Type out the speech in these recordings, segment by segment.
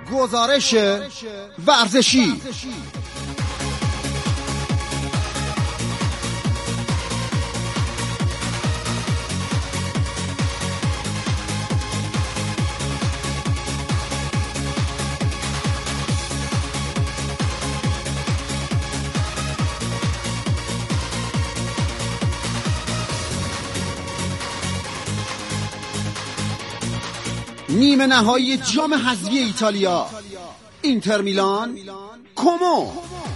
گزارش ورزشی. نیمه نهایی جام حذفی ایتالیا، اینتر میلان کومو.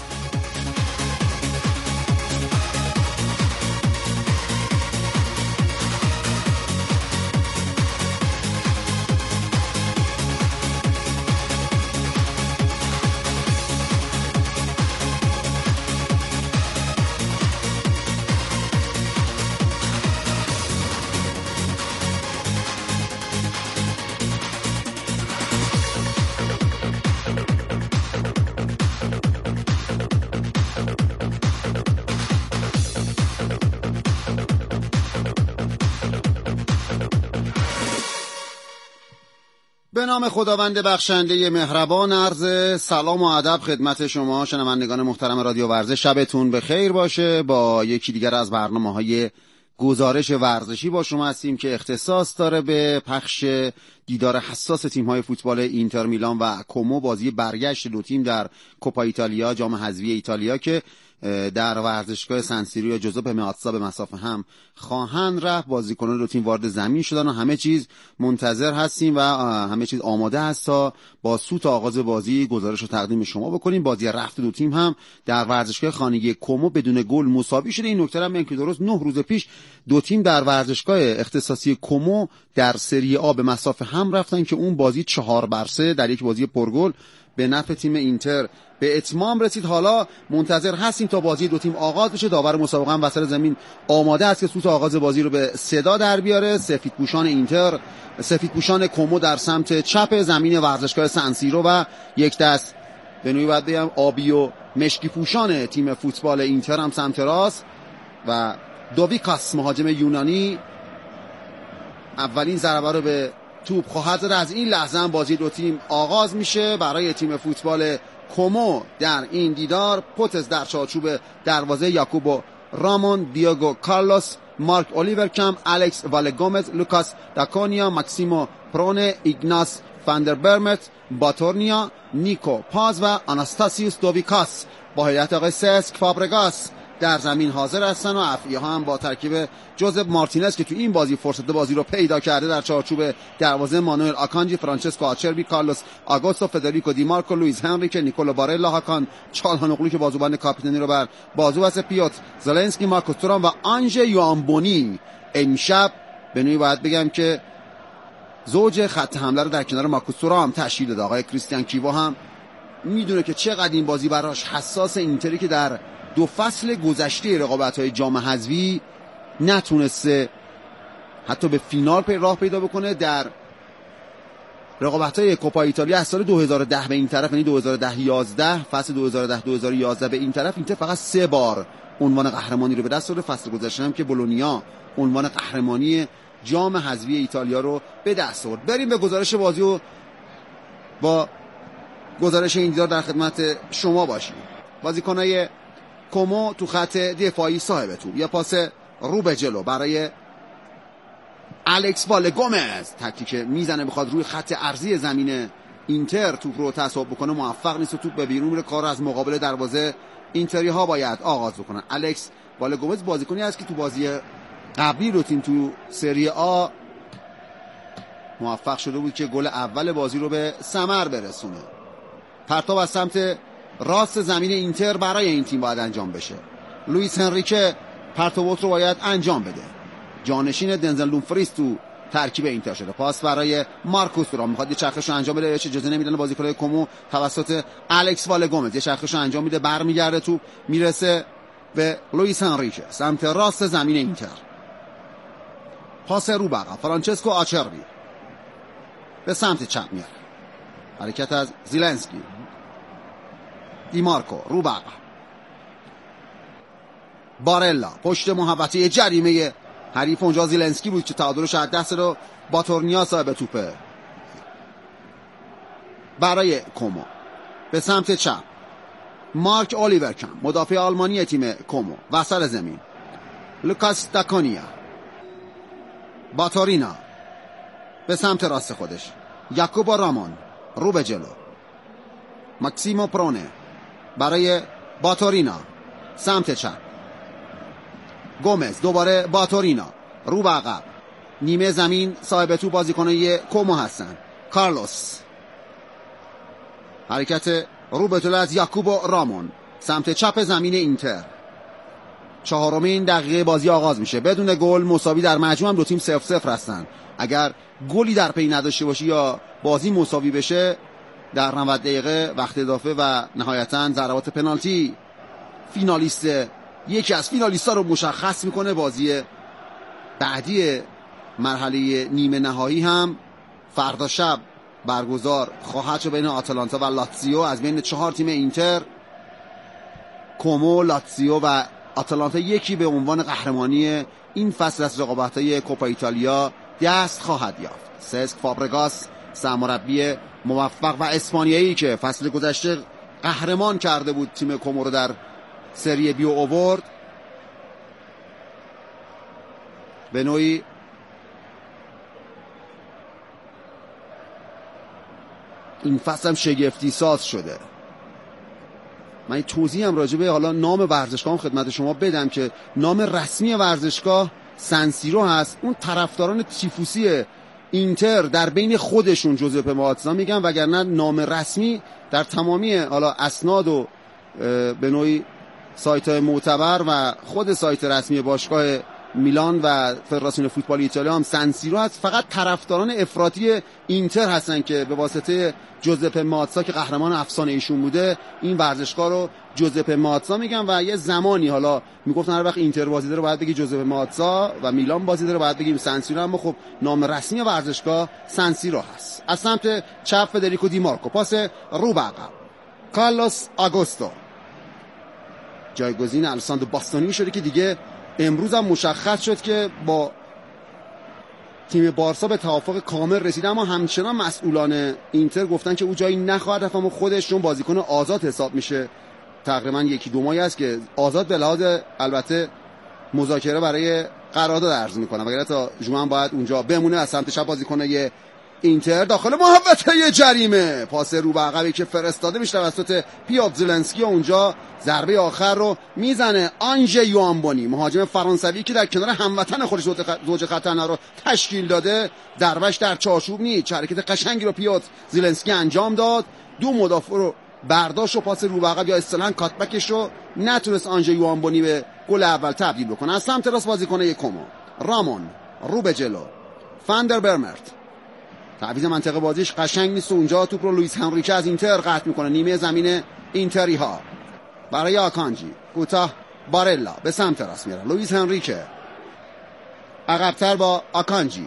به نام خداوند بخشنده مهربان، عرض سلام و ادب خدمت شما شنوندگان محترم رادیو ورزش. شبتون بخیر باشه. با یکی دیگر از برنامه‌های گزارش ورزشی با شما هستیم که اختصاص داره به پخش دیدار حساس تیم‌های فوتبال اینتر میلان و کومو، بازی برگشت دو تیم در کوپا ایتالیا، جام حذفی ایتالیا که در ورزشگاه سنسیرو جوزپه مئاتزا به مسافه هم خواهند رفت. بازیکنان دو تیم وارد زمین شدن و همه چیز منتظر هستیم و همه چیز آماده است تا با سوت آغاز بازی گزارش رو تقدیم شما بکنیم. بازی رفت دو تیم هم در ورزشگاه خانگی کومو بدون گل مساوی شده. این نکته هم که درست 9 روز پیش دو تیم در ورزشگاه اختصاصی کومو در سری آ به مسافه هم رفتن که اون بازی 4-3 در یک بازی پرگل به نفع تیم اینتر به اتمام رسید. حالا منتظر هستیم تا بازی دو تیم آغاز بشه. داور مسابقه هم وسط زمین آماده است که سوت آغاز بازی رو به صدا در بیاره. سفیدپوشان کومو در سمت چپ زمین ورزشگاه سنسیرو و یک دست به نوعی باید بگم آبی و مشکی پوشان تیم فوتبال اینتر هم سمت راست و دوویکاس مهاجم یونانی اولین ضربه رو به توپ خواهد زد. از این لحظه هم بازی دو تیم آغاز میشه. برای تیم فوتبال کومو در این دیدار پوتز در چارچوب دروازه، یاکوبو رامون، دیاگو کارلوس، مارک اولیور کم، الکس والگومز، لوکاس داکونیا، ماکسیمو پرونه، ایگناس فاندر برمت، باتورنیا، نیکو پاز و آناستاسیوس دوویکاس با هیئت آقای سسک فابرگاس در زمین حاضر هستن و افعی ها هم با ترکیب جوزف مارتینز که تو این بازی فرصت بازی رو پیدا کرده در چارچوب دروازه، مانوئل آکانجی، فرانچسکو آچربی، کارلوس آگوستو، فدریکو دیمارکو، لوئیس هنریکه، نیکولو بارلا، هاکان چالهانوغلو که بازوبند کاپیتانی رو بر بازو بسته، پیوتر زلنسکی، مارکوس تورام و آنژ یوانبونی. امشب به نوعی باید بگم که زوج خط حمله رو در کنار مارکوس تورام تشکیل داده. آقای کریستیان کیوو هم میدونه که چقدر این بازی براش حساس. اینتری که در دو فصل گذشته رقابت‌های جام حذفی نتونسته حتی به فینال راه پیدا بکنه. در رقابت‌های کوپا ایتالیا از سال 2010 به این طرف، یعنی 2010-11 فصل 2010-2011 به این طرف، اینتر فقط 3 بار عنوان قهرمانی رو به دست آورد. فصل گذشته هم که بولونیا عنوان قهرمانی جام حذفی ایتالیا رو به دست آورد. بریم به گزارش بازی و با گزارش این دیدار در خدمت شما باشیم. بازیکن‌های کومو تو خط دفاعی صاحب توپ، یا پاس رو به جلو برای الکس والگومز، تکتیک میزنه بخواد روی خط عرضی زمین اینتر توپ رو تصاحب بکنه، موفق نیست و توپ به بیرون میره. کار از مقابل دروازه اینتری ها باید آغاز بکنن. الکس والگومز بازیکنی است که تو بازی قبلی رو تیم تو سری آ موفق شده بود که گل اول بازی رو به ثمر برسونه. پرتاب از سمت راست زمین اینتر برای این تیم باید انجام بشه. لوئیس هنریکه پرتابوت رو باید انجام بده. جانشین دنزل دومفریز تو ترکیب اینتر شده. پاس برای مارکوس تورام، میخواد یه چرخش رو انجام بده، اجازه نمیدن بازیکن کومو توسط الکس والگومز. یه چرخش رو انجام میده، برمیگرده تو میرسه به لوئیس هنریکه سمت راست زمین اینتر. پاس رو بقا فرانچسکو آچربی به سمت چپ میاره. حرکت از زیلنسکی، دیمارکو رو بقا، بارلا پشت محوطه جریمه حریف اونجا زیلنسکی بود که تعادلش از دست رو باتورنیا صاحب توپه. برای کومو. به سمت چپ مارک اولیورکم مدافع آلمانی تیم کومو. وسط زمین لوکاس داکونیا. باتورینا به سمت راست خودش. یاکوبو رامون رو به جلو. ماکسیمو پرونه برای باتورینا سمت چپ. گومز دوباره باتورینا رو به عقب. نیمه زمین صاحب تو بازیکنای کومو هستن. کارلوس حرکت رو به جلو از یاکوبو رامون سمت چپ زمین اینتر. 4مین دقیقه بازی آغاز میشه. بدون گل مساوی در مجموع هم دو تیم 0-0 هستن. اگر گلی در پی نداشته باشه یا بازی مساوی بشه در 90 دقیقه وقت اضافه و نهایتا ضربات پنالتی یکی از فینالیست‌ها رو مشخص میکنه. بازی بعدی مرحله نیمه نهایی هم فردا شب برگزار خواهد شد بین آتالانتا و لاتزیو. از بین 4 تیم اینتر، کومو، لاتزیو و آتالانتا یکی به عنوان قهرمانی این فصل از رقابت‌های کوپا ایتالیا دست خواهد یافت. سسک فابرگاس سرمربی موفق و اسپانیایی که فصل گذشته قهرمان کرده بود تیم کومو رو در سری بی اوورد، به نوعی این فصل هم شگفتی ساز شده. من توضیح هم راجبه حالا نام ورزشگاه خدمت شما بدم که نام رسمی ورزشگاه سنسیرو هست. اون طرفداران تیفوسی اینتر در بین خودشون جوزپه ماتزا میگن، وگرنه نام رسمی در تمامی حالا اسناد و به نوعی سایت معتبر و خود سایت رسمی باشگاه میلان و فدراسیون فوتبال ایتالیا هم سنسیرو هست. فقط طرفداران افراطی اینتر هستن که به واسطه جوزپه ماتزا که قهرمان افسانه ایشون بوده این ورزشگاه رو جوزپه ماتزا میگن. و یه زمانی حالا میگفتن هر وقت اینتر بازی داره باید بگی جوزپه ماتزا و میلان بازی داره باید بگیم سنسیرو، اما خب نام رسمی ورزشگاه سنسیرو هست. از سمت چپ فدریکو دی مارکو پاس رو به عقب. کارلوس آگوستو جایگزین الساندرو باستانی شده که دیگه امروز هم مشخص شد که با تیم بارسا به توافق کامل رسیده، اما همچنان مسئولان اینتر گفتن که او جایی نخواهد رفت، اما خودشون بازیکن آزاد حساب میشه. تقریبا 1-2 ماهی است که آزاد به لحاظ البته مذاکره برای قرارداد عرض میکنن، وگرنه تا ژوئن باید اونجا بمونه. از سمت چپ بازیکن اینتر داخل محوطه جریمه پاس رو به عقبی که فرستاده میشه توسط پیوتر زلنسکی و اونجا ضربه آخر رو میزنه آنژه یوانبونی، مهاجم فرانسوی که در کنار هموطن خودش زوج خطرناک رو تشکیل داده. ضربهش در چارچوب نیست، حرکت قشنگی رو پیوتر زلنسکی انجام داد، 2 مدافع رو برداشت و پاس رو به عقب یا اصطلاحاً کاتبکش رو نتونست آنژه یوانبونی به گل اول تبدیل بکنه. از سمت راست بازیکن کومو رامون رو به جلو. فاندر برمرت تعویض منطقه بازیش قشنگ نیست و اونجا توپ رو لوئیس هنریکه از اینتر قطع میکنه. نیمه زمین اینتری ها برای آکانجی کوتاه بارلا به سمت راست میره. لوئیس هنریکه عقب‌تر با آکانجی.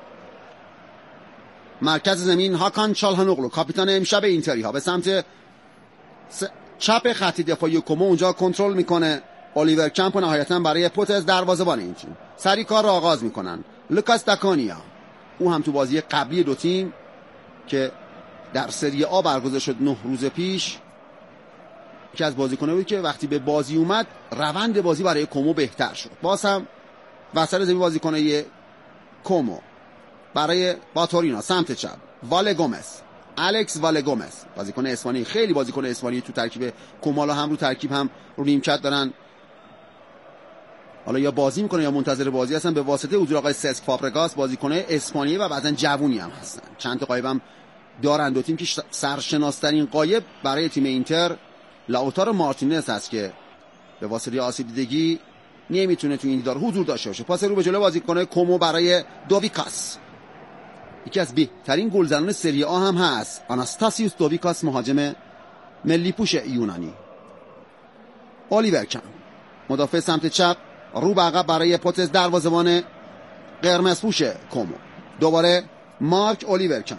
مرکز زمین هاکان چالهانوغلو کاپیتان امشب اینتری ها به سمت چپ خط دفاعی کومو اونجا کنترل میکنه الیور کمپ و نهایتا برای پوتز دروازه‌بان این تیم سری کار رو آغاز میکنن. لوکاس داکونیا او هم تو بازی قبلی دو تیم که در سری آ برگزار شد 9 روز پیش که از بازیکنایی بود که وقتی به بازی اومد روند بازی برای کومو بهتر شد. باز هم وسط زمین بازیکنای کومو برای باتورینا سمت چپ واله گومز، الکس واله گومز بازیکن اسپانیایی، خیلی بازیکن اسپانیایی تو ترکیب کومالا هم رو ترکیب هم رو نیمکت دارن، حالا یا بازی میکنه یا منتظر بازی هستن. به واسطه حضور آقای سسک فابرگاس بازیکنای اسپانیایی و بعضن جوونی هم هستن. چند تا غایب هم دارن دو تیم که سرشناس‌ترین غایب برای تیم اینتر لاوتارو مارتینز هست که به واسطه آسیب دیدگی نمیتونه تو این دیدار حضور داشته باشه. پاس رو به جلو بازیکن کومو برای دوویکاس، یکی از بهترین گلزنان سری آ هم هست، آناستاسیوس دوویکاس مهاجم ملی پوش یونانی. الیور کم مدافع سمت چپ رو به عقب برای پوتز دروازه‌بان قرمز پوش کومو. دوباره مارک الیور کم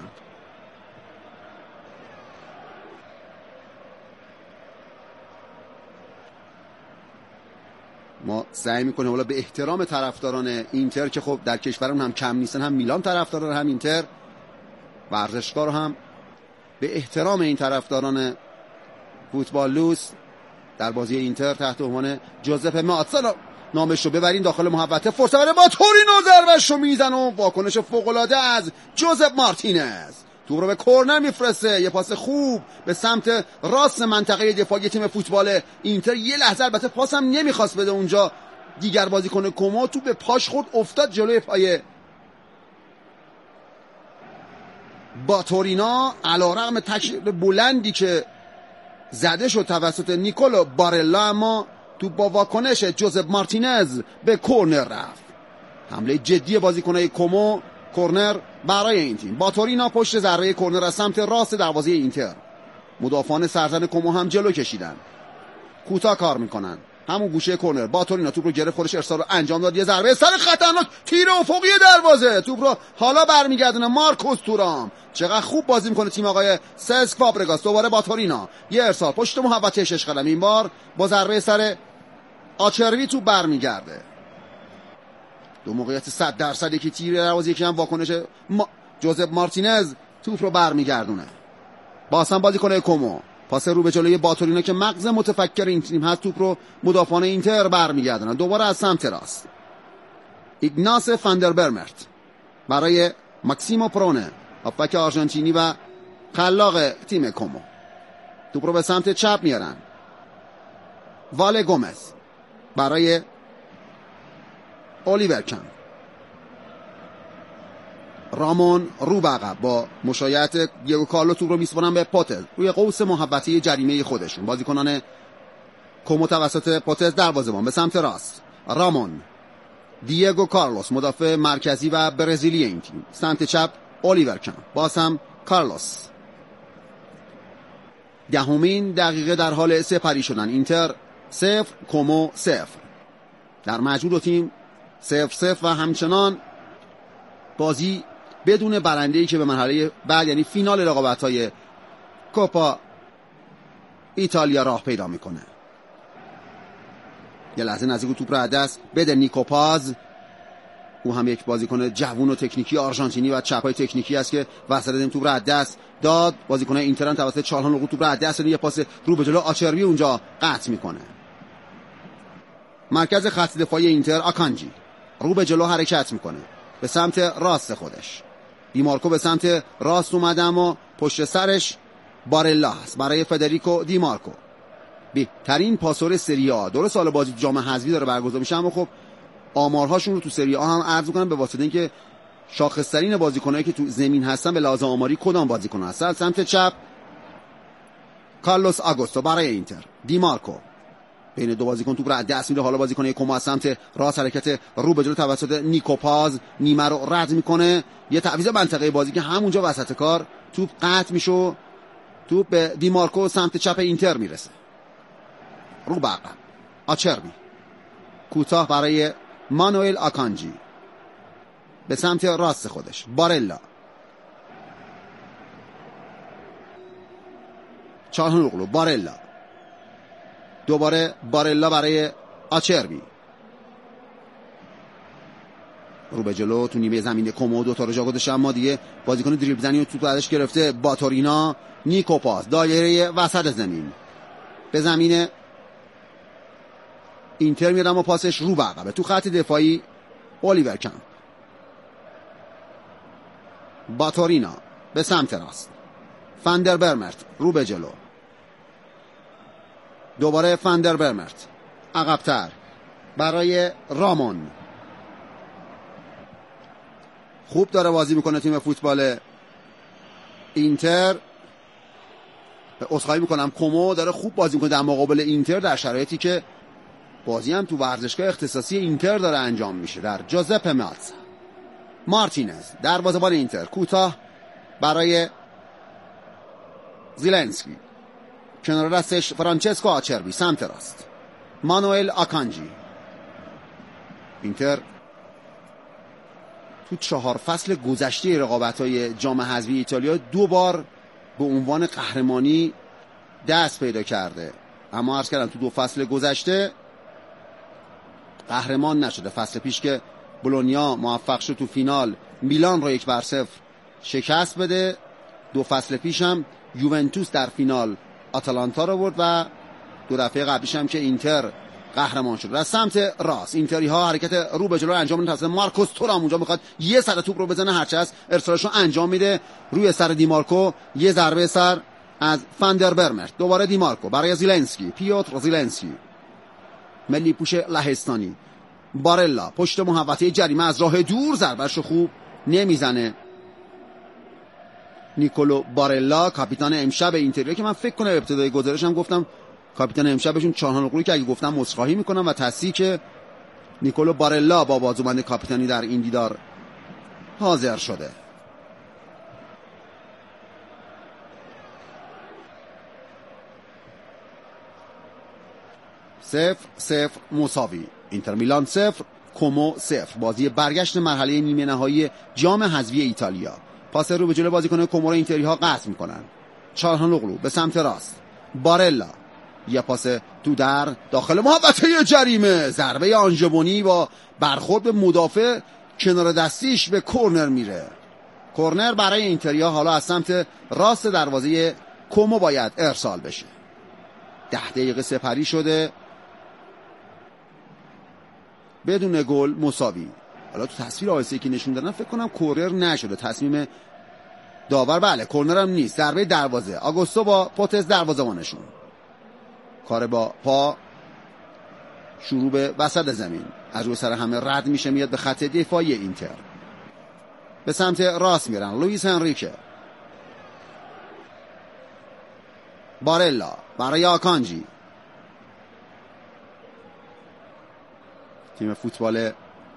ما سعی میکنه حالا به احترام طرفداران اینتر که خب در کشورمون هم کم نیستن، هم میلان طرفدار هم اینتر، ورزشگاه رو هم به احترام این طرفداران فوتبال لوس در بازی اینتر تحت عنوان جوزپه ماتزا نامش رو ببرین داخل محوطه. فرصت برای با تورینو ضربه‌ش رو میزنه و واکنش فوق‌العاده از جوزپ مارتینز. توپ رو به کورنر میفرسته. یه پاس خوب به سمت راست منطقه دفاعی تیم فوتبال اینتر. یه لحظه البته پاس هم نمیخواست بده اونجا. دیگر بازیکن کومو توپ به پاش خورد افتاد جلوی پای با تورینا. علیرغم تشریف بلندی که زده شد توسط نیکولو بارلا، اما تو با واکنش جوزپ مارتینز به کورنر رفت. حمله جدی بازیکنای کومو. کورنر برای این تیم. با تورینا پشت ضربه کورنر از سمت راست دروازه اینتر. مدافعان سرزن کومو هم جلو کشیدن، کوتاه کار میکنن. همون گوشه کورنر با تورینا توپ رو گرفت، خودش ارسال رو انجام داد. یه ضربه سر خطرناک، تیر افقی دروازه. توپ رو حالا برمیگردونه مارکوس تورام. چقدر خوب بازی میکنه تیم آقای سسک فابرگاس. دوباره با تورینا یه ارسال پشت محوطه 6 قدم. این بار با ضربه سر آچروی توپ برمیگرده. دو موقعیت 100% که تیر دروازه، یکی هم واکنش جوزپ مارتینز. توپ رو برمیگردونه. بازم بازیکن کومو. پاس رو به جلوی باتورینا که مغز متفکر این تیم هست. توپ رو مدافعان اینتر برمیگردونن. دوباره از سمت راست ایگناس فاندربرمرت برای ماکسیمو پرونه، هافبک آرژانتینی و خلاق تیم کومو. توپ رو به سمت چپ میارن. واله گومز برای الیور کان. رامون رو به عقب با مشایعت دیگو کارلو توپ رو میسپرن به پوتز روی قوس محوطه جریمه خودشون. بازیکنان کومو توسط پوتز دروازه‌بان به سمت راست. رامون، دیگو کارلوس مدافع مرکزی و برزیلی این تیم. سمت چپ الیور کان، باز هم کارلوس. دهمین دقیقه در حال سپری شدن. اینتر 0 کومو 0. در مجموع دو تیم 0-0 و همچنان بازی بدون برنده‌ای که به مرحله بعد یعنی فینال رقابت‌های کوپا ایتالیا راه پیدا میکنه. یه لحظه نزدیک توپ رو از دست بده نیکو پاز. او هم یک بازیکن جوون و تکنیکی آرژانتینی و چپای تکنیکی است که وسط این توپ رو از دست داد. بازیکن اینتر هم توسط چالهانوغلو توپ رو از دست داد. یه پاس رو به جلو آچروی اونجا قطع میکنه. مرکز خط دفاعی اینتر آکانجی رو به جلو حرکت میکنه به سمت راست خودش. دیمارکو به سمت راست اومده اما پشت سرش بارلا هست برای فدریکو دیمارکو. بهترین پاسور سری آ. درست سال بازی جام حذفی داره برگزار میشه، اما خب آمارهاشون رو تو سری آ هم عرض میکنن به واسطه اینکه شاخص‌ترین بازیکنایی که تو زمین هستن به لحاظ آماری کدام بازیکن هستن. سمت چپ کارلوس آگوستو برای اینتر. دیمارکو بین دو بازیکن توپ رو از دست میده. حالا بازیکن کومو از سمت راست حرکت رو به جلو توسط نیکو پاز نیمه رو رد میکنه. یه تعویض منطقه بازی که همونجا وسط کار توپ قطع میشه. توپ به دیمارکو سمت چپ اینتر میرسه. رو به عقب آچربی کوتاه برای مانوئل آکانجی به سمت راست خودش. بارلا، چالهانوغلو، بارلا، دوباره بارلا برای آچربی رو به جلو تو نیمه زمین کومو. دو تا رو جا گذاشته اما دیگه بازیکن دریبل زنی رو تو ازش گرفته. باتورینا، نیکو پاس دایره وسط زمین به زمین اینتر میاد اما پاسش رو به عقبه. تو خط دفاعی الیور کان، باتورینا به سمت راست. فاندربرمرت رو به جلو. دوباره فاندربرمرت عقب‌تر برای رامون. خوب داره بازی میکنه تیم فوتبال اینتر. عذرخواهی میکنم کومو داره خوب بازی میکنه در مقابل اینتر در شرایطی که بازی هم تو ورزشگاه اختصاصی اینتر داره انجام میشه. در جوزپه ماتزا. مارتینز دروازه‌بان اینتر کوتاه برای زیلنسکی. کنار دستش فرانچسکو آچربی سمت راست. مانوئل آکانجی. اینتر تو 4 فصل گذشته رقابت‌های جام حذفی ایتالیا 2 بار به عنوان قهرمانی دست پیدا کرده، اما عرض کردم تو 2 فصل گذشته قهرمان نشده. فصل پیش که بولونیا موفق شد تو فینال میلان رو 1-0 شکست بده. 2 فصل پیش هم یوونتوس در فینال آتالانتا رو برد و 2 دفعه قبلیش هم که اینتر قهرمان شد. از سمت راست اینتری ها حرکت رو به جلو انجام میدن. تصمیم مارکوس تورام اونجا میخواد یه سر توپ رو بزنه، هرچه هست ارسالش رو انجام میده روی سر دیمارکو. یه ضربه سر از فاندر برمرت. دوباره دیمارکو برای زیلنسکی، پیوتر زیلنسکی، ملی پوش لهستانی. بارلا پشت محوطه جریمه از راه دور ضربه‌شو خوب نمیزنه. نیکولو بارلا کاپیتان امشب اینتریا که من فکر کنم ابتدای گزارشم گفتم کاپیتان امشبشون چانهانوغلو که اگه گفتم عذرخواهی میکنم و تصحیح که نیکولو بارلا با بازوبند کاپیتانی در این دیدار حاضر شده. صفر صفر مساوی. اینتر میلان 0 کومو 0. بازی برگشت مرحله نیمه نهایی جام حذفی ایتالیا. پاس رو به جلو بازیکن کومو رو اینتری ها قطع میکنن. چالهانوغلو به سمت راست. بارلا یه پاس تو در داخل محوطه جریمه. ضربه آنژبونی با برخورد به مدافع کنار دستیش به کورنر میره. کورنر برای اینتری ها حالا از سمت راست دروازه کومو باید ارسال بشه. 10 دقیقه سپری شده بدون گل مساوی. حالا تو تصویر آیسته که نشون دادن فکر کنم کورنر نشده، تصمیم داور بله کورنر هم نیست. ضربه دروازه آگوستو با پوتز دروازه‌بانشون. کار با پا شروع به وسط زمین از روی سر همه رد میشه میاد به خط دفاعی اینتر. به سمت راست میرن. لوئیس انریکه، بارلا برای آکانجی. تیم فوتبال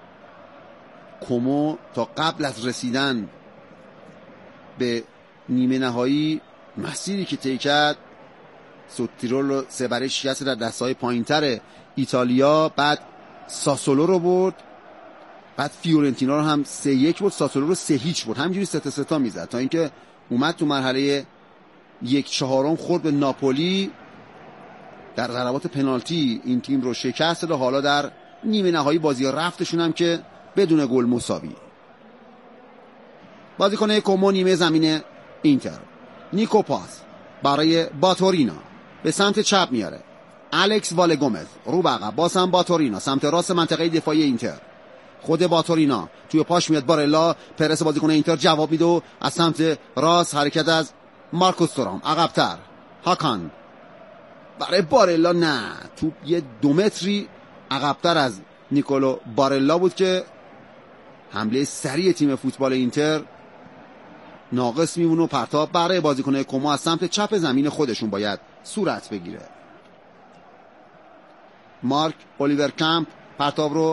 کومو تا قبل از رسیدن به نیمه نهایی مسیری که طی کرد سوتیرول رو 3-0 شکست در دسته‌های پایین‌تر ایتالیا، بعد ساسولو رو برد، بعد فیورنتینا رو هم 3-1 برد، ساسولو رو 3-0 برد، همینجوری 3-3 میزد تا اینکه اومد تو مرحله 1/4 خورد به ناپولی، در ضربات پنالتی این تیم رو شکست داد. حالا در نیمه نهایی بازی رفتشون هم که بدون گل مساوی. بازیکن کومو نیمه زمین اینتر. نیکو پاس برای باتورینا به سمت چپ میاره. الکس واله گومز رو به عقب، باز هم باتورینا سمت راست منطقه دفاعی اینتر. خود باتورینا توی پاش میاد. بارلا پرس بازیکن اینتر جواب میده و از سمت راست حرکت از مارکوس تورام عقب‌تر. هاکان برای بارلا، نه توپ یه 2 متری عقب‌تر از نیکولو بارلا بود که حمله سریع تیم فوتبال اینتر ناقص میمونه و پرتاب برای بازیکن‌های کومو از سمت چپ زمین خودشون باید صورت بگیره. مارک الیور کامپ پرتاب رو،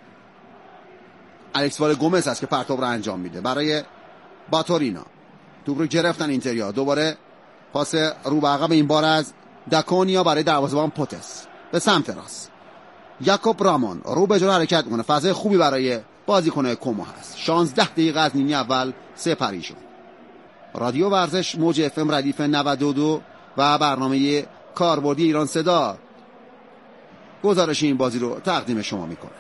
الکس واله گومز است که پرتاب رو انجام میده برای باتورینا. توپ رو گرفتن اینتریا. دوباره پاس رو به عقب، این بار از داکونیا برای دروازه‌بان پوتس به سمت راست. یاکوب رامون رو به جلو حرکت میکنه. فضای خوبی برای بازیکن‌های کومو هست. 16 دقیقه از نیمه اول سپری شد. رادیو ورزش موج اف ام ردیف 92 و برنامه کاربردی ایران صدا گزارش این بازی رو تقدیم شما میکنه.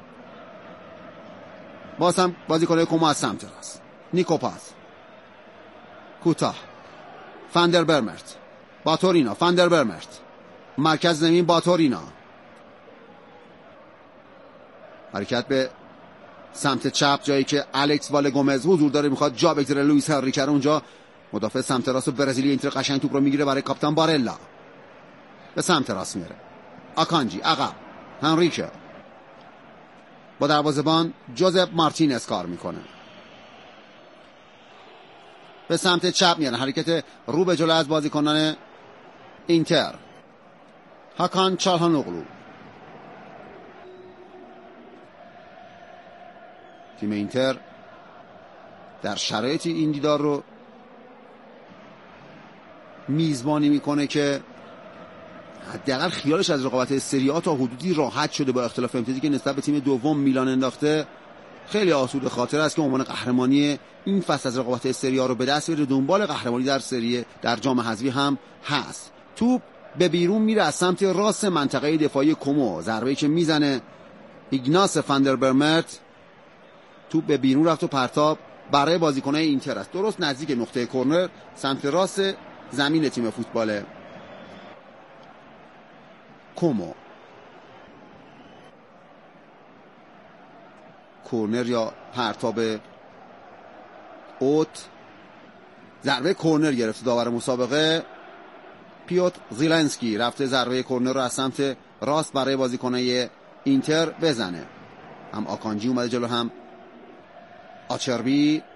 باز هم بازیکن‌های کومو از سمت راست. نیکو پاس کوتاه. فاندر برمرت، باتورینا، فاندر برمرت مرکز زمین، باتورینا حرکت به سمت چپ جایی که الکس واله گومز حضور داره، میخواد جا بگذاره لوئیس انریکه. اونجا مدافع سمت راست برزیلی اینتر قشنگ توپ رو میگیره برای کاپیتان بارلا. به سمت راست میره. آکانجی عقب. انریکه با دروازه‌بان جوزپ مارتینز کار میکنه. به سمت چپ میره. حرکت رو به جلو از بازیکنان اینتر. هاکان چالهانوغلو. تیم اینتر در شرایط این دیدار رو میزبانی میکنه که حداقل خیالش از رقابت سری آ تا حدودی راحت شده با اختلاف امتیازی که نسبت به تیم دوم میلان انداخته. خیلی آسوده خاطر است که عنوان قهرمانی این فصل از رقابت سری آ رو به دست بیاره. دنبال قهرمانی در سری در جام حذفی هم هست. توپ به بیرون میره از سمت راست منطقه دفاعی کومو. ضربه‌ای که میزنه ایگناس فاندر برمرت، توپ به بیرون رفت و پرتاب برای بازیکنان اینتر است، درست نزدیک نقطه کرنر سمت راست زمین تیم فوتبال کومو. کرنر یا پرتاب اوت، ضربه کرنر گرفته داور مسابقه پیوتر زیلنسکی، رفته ضربه کرنر رو از سمت راست برای بازیکنای اینتر بزنه. هم آکانجی اومده جلو، هم آچربی.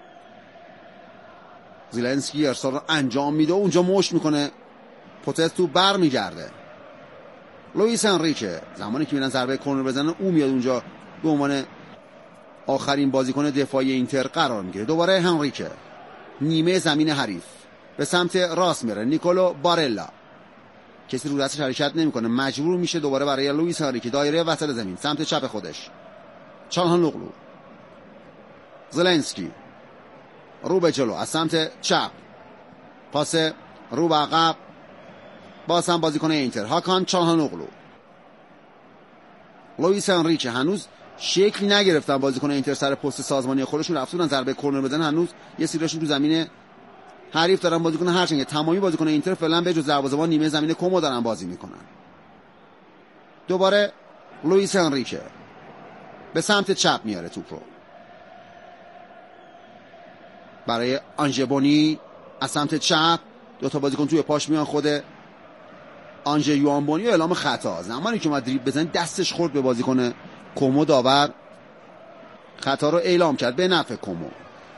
زیلنسکی ارسال رو انجام میده و اونجا مشت میکنه، پوتز تو بر میگرده. لوئیس انریکه زمانی که میرن ضربه کرنر بزنن او میاد اونجا به عنوان آخرین بازیکن دفاعی اینتر قرار میگیره. دوباره هنریکه نیمه زمین حریف به سمت راست میره. نیکولو بارلا کسی رو دستش حرکت نمیکنه، مجبور میشه دوباره برای لوئیس انریکه دایره وسط زمین سمت چپ خودش. چالهانوغلو، زلنسکی رو به جلو از سمت چپ، پاس رو به عقب، باز هم بازیکن اینتر هاکان چالهانوغلو. لوئیس انریکه هنوز شکل نگرفتن بازیکن اینتر سر پست سازمانی خودشون، رفتن ضربه کرنر بزنن، هنوز یه سریشون تو زمین حریف دارن بازیکن، هرچند تمامی بازیکن اینتر فعلا به جز دروازه‌بان نیمه زمین کومو دارن بازی میکنن. دوباره لوئیس انریکه به سمت چپ میاره توپ رو برای آنژبونی از سمت چپ. دو تا بازیکن توی پاش میان، خود آنژه یوانبونی اعلام خطا. زمانی که اومد دریبل بزنه دستش خورد به بازیکن کومو، داور خطا رو اعلام کرد به نفع کومو.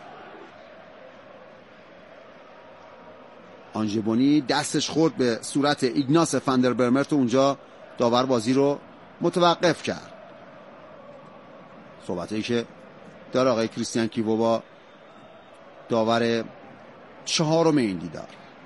آنژبونی دستش خورد به صورت ایگناس فاندربرمرت و اونجا داور بازی رو متوقف کرد. صحبتایی که داره آقای کریستیان کیوو با داور چهارم این دیدار.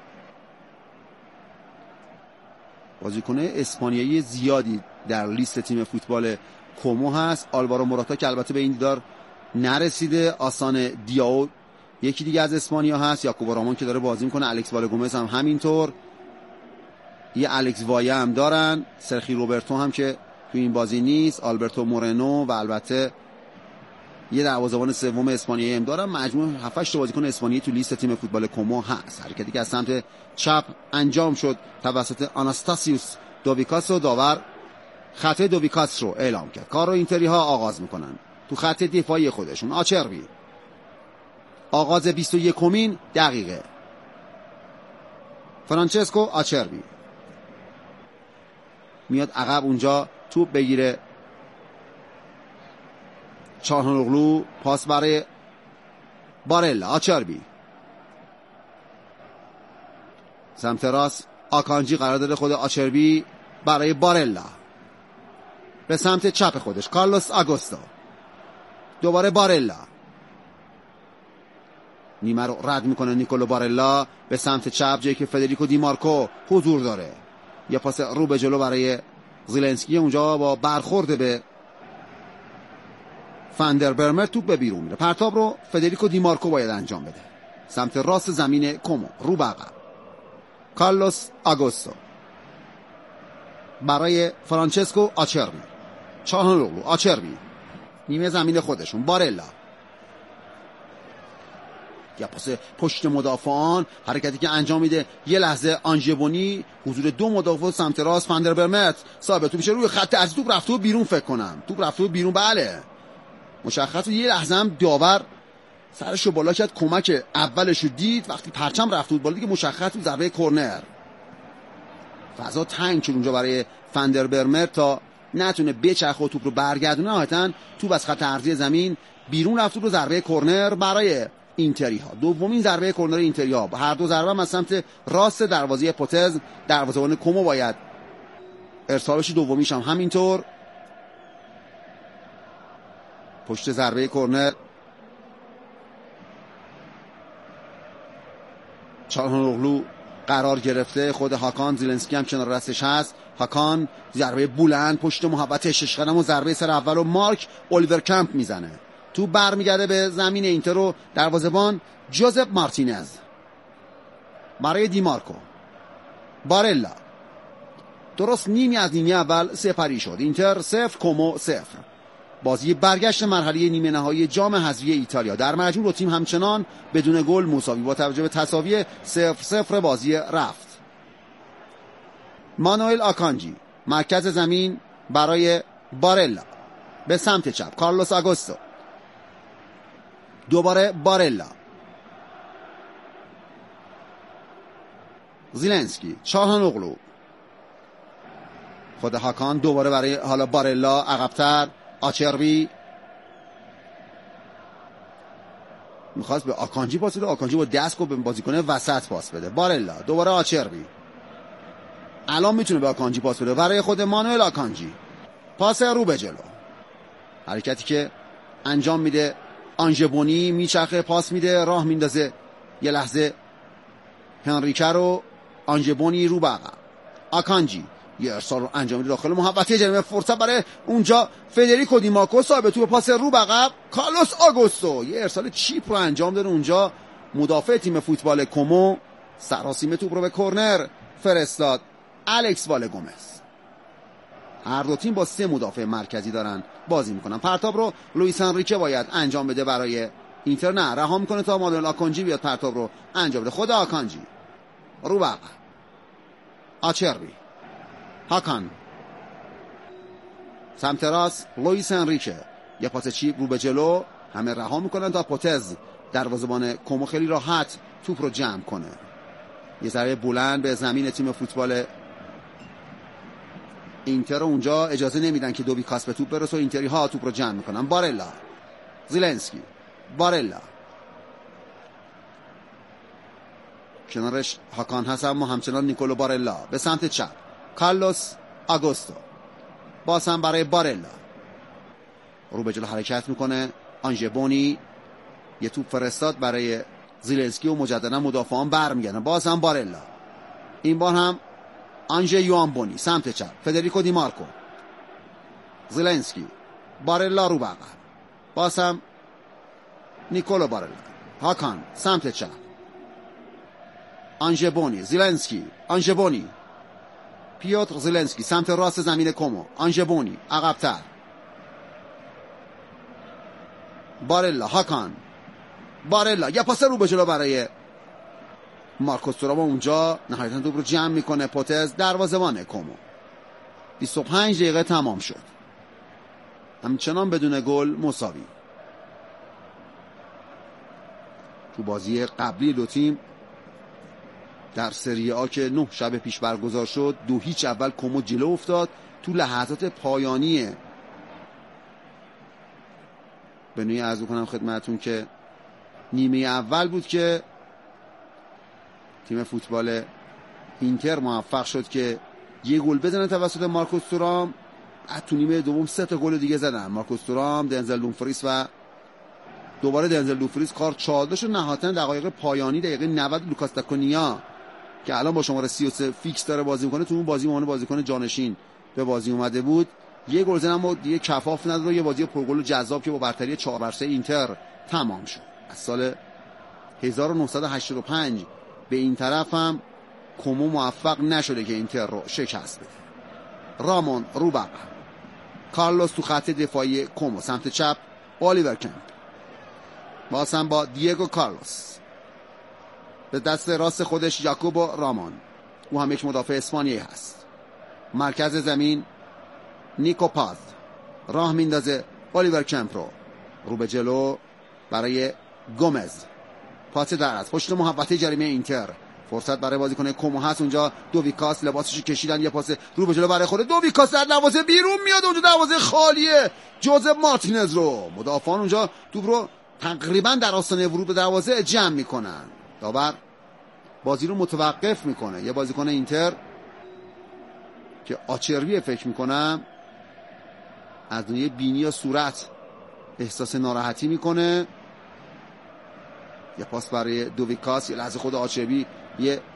بازیکن اسپانیایی زیادی در لیست تیم فوتبال کومو هست. آلوارو موراتا که البته به این دیدار نرسیده، آسان دیاو یکی دیگه از اسپانیا هست، یاکوب رامون که داره بازی میکنه، الکس والگومز هم همینطور، یه الکس وایه هم دارن، سرخی روبرتو هم که تو این بازی نیست، آلبرتو مورنو و البته یه دروازه‌بان سوم اسپانیایی هم دارن. مجموع 7-8 تا بازیکن اسپانیایی تو لیست تیم فوتبال کومو هست. حرکتی که از سمت چپ انجام شد توسط آناستاسیوس دوویکاس، داور خطای دوویکاس رو اعلام کرد. کار رو اینتری ها آغاز میکنن تو خط دفاعی خودشون. آچربی، آغاز 21مین دقیقه. فرانچسکو آچربی میاد عقب اونجا توپ بگیره. چالهانوغلو، پاس برای بارلا. آچربی سمت راست، آکانجی قرار داده خود آچربی برای بارلا به سمت چپ خودش. کارلوس آگوستو، دوباره بارلا، نیمه رو رد میکنه نیکولو بارلا به سمت چپ، جایی که فدریکو دیمارکو حضور داره. یه پاس رو به جلو برای زیلنسکی، اونجا با برخورد به فاندربرمر توپ به بیرون میره. پرتاب رو فدریکو دیمارکو باید انجام بده سمت راست زمین کومو، رو به عقب. کارلوس آگوستو برای فرانچسکو آچربی. چالهانوغلو، آچربی نیمه زمین خودشون. بارلا، یا پاس پشت مدافعان، حرکتی که انجام میده. یه لحظه آنژبونی، حضور دو مدافع سمت راست. فاندربرمرت صاحب توپ میشه روی خط از توپ رفته و بیرون، فکر کنم توپ رفته و بیرون. بله مشخصه. یه لحظه هم داور سرشو بالا کرد، کمک اولشو دید، وقتی پرچم رفت بود بالا دیگه مشخص بود ضربه کرنر. فضا تنگ شد اونجا برای فاندربرمرت تا نتونه بچرخه و توپ رو برگردونه. نهایتاً توپ از خط عرضی زمین بیرون رفت و ضربه کرنر برای اینتری ها. دومین ضربه کرنر اینتری ها. هر دو ضربه از سمت راست دروازه پوتز، دروازه‌بان کومو باید ارسالش. دومیش هم همینطور. پشت ضربه کرنر چالهانوغلو قرار گرفته، خود هاکان زیلنسکی هم کنار دستش هست. هاکان ضربه بلند پشت محبت ششقدم و ضربه سر اول و مارک الیور کمپ میزنه. تو برمیگرده به زمین اینتر رو دروازه‌بان جوزپ مارتینز برای دیمارکو. بارلا درست نیمی از نیمه اول سپری شد. اینتر 0 کومو 0. بازی برگشت مرحله نیمه نهایی جام حذفی ایتالیا. در مجموع دو تیم همچنان بدون گل مساوی با توجه به تساوی 0-0 بازی رفت. مانوئل آکانجی مرکز زمین برای بارلا، به سمت چپ کارلوس آگوستو، دوباره بارلا، زیلنسکی، چاهانوغلو، خود هاکان، دوباره برای حالا بارلا عقب‌تر، آچربی میخواست به آکانجی پاس بده، آکانجی با دست به بازیکن وسط پاس بده. بارلا، دوباره آچربی، الان میتونه به آکانجی پاس بده برای خود مانوئل آکانجی، پاس رو به جلو، حرکتی که انجام میده آنژبونی، میچرخه پاس میده، راه میندازه یه لحظه هنریکه رو، آنژبونی رو به عقب، آکانجی یه ارسال رو انجام میده داخل محوطه جریمه، فرصت برای اونجا فدریکو دیمارکو، صاحب توپ، پاس رو به عقب کارلوس آگوستو، یه ارسال چیپ رو انجام داره اونجا مدافع تیم فوتبال کومو، سراسیمه توپ رو به کرنر فرستاد الکس والگومز. هر دو تیم با 3 مدافع مرکزی دارن بازی میکنن. پرتاب رو لوئیس انریکه باید انجام بده برای اینتر، نه رها میکنه تا مانوئل آکانجی بیاد پرتاب رو انجام بده. خود آکانجی رو به عقب، آچربی، هاکان سمت راست، لوئیس انریکه یه پاس چیپ رو به جلو، همه رها میکنن تا پوتز دروازه‌بان کومو خیلی راحت توپ رو جمع کنه. یه ضربه بلند به زمین تیم فوتبال اینتر رو اونجا اجازه نمیدن که دوبیکاس به توپ برسه و اینتری ها توپ رو جمع میکنن. بارلا، زیلنسکی، بارلا، کنارش هاکان هست اما همچنان نیکولو بارلا، به سمت چپ کارلوس آگوستو، باز هم برای بارلا، رو به جلو حرکت میکنه آنژبونی، یه توپ فرستاد برای زیلنسکی و مجددا مدافعان برمیگردن، باز هم بارلا، این بار هم آنژه یوانبونی سمت چپ، فدریکو دیمارکو، زیلنسکی، بارلا رو به عقب، باز هم نیکولو بارلا، هاکان سمت چپ، آنژبونی، زیلنسکی، آنژبونی، پیوتر زیلنسکی سمت راست زمین کومو، آنژبونی عقب‌تر، بارلا، هاکان، بارلا، یه پاس رو به جلو برای مارکوس تورام، اونجا نهایتاً توپ رو جمع میکنه پوتز، دروازه‌بان کومو. 25 دقیقه تمام شد، همچنان بدون گل مساوی. تو بازی قبلی دو تیم در سری آ که 9 شب پیش برگزار شد 2-0 اول کومو جلو افتاد. تو لحظات پایانی به نوعی عرض کنم خدمتون که نیمه اول بود که تیم فوتبال اینتر موفق شد که یه گل بزنه توسط مارکوس تورام. تو نیمه دوم 3 تا گل دیگه زدن مارکوس تورام، دنزل دومفریس و دوباره دنزل دومفریس. کارت 14 شد نهایتاً دقایق پایانی دقیقه 90 لوکاس داکونیا که الان با شماره 33 فیکس داره بازی میکنه، تو اون بازی مهمه بازیکن جانشین به بازی اومده بود، یه گل زدن اما دیگه کفاف نداد و یه بازی پرگل و جذاب که با برتری 4-3 اینتر تمام شد. از سال 1985 به این طرف هم کومو موفق نشده که اینتر رو شکست بده. رامون روبق، کارلوس تو خط دفاعی کومو سمت چپ، الیور کمپ، باز هم با دیگو کارلوس، به دست راست خودش یاکوبو رامون، او هم یک مدافع اسپانیایی هست. مرکز زمین نیکو پاز، راه میندازه الیور کمپ رو به جلو برای گومز، پاس در از پشت محوطه جریمه اینتر، فرصت برای بازیکن کومو هست اونجا، دوویکاس لباسش کشیدن، یه پاس رو به جلو برای خود دوویکاس در دروازه بیرون میاد، اونجا دروازه خالیه، جوزف مارتینز رو مدافعان اونجا توپ رو تقریبا در آستانه ورود به دروازه جمع میکنن. داور بازی رو متوقف میکنه. یه بازیکن اینتر که آچربی فکر میکنم از روی بینی یا صورت احساس ناراحتی میکنه. یه پاس برای دوویکاس، یه لحظه خود آچربی یه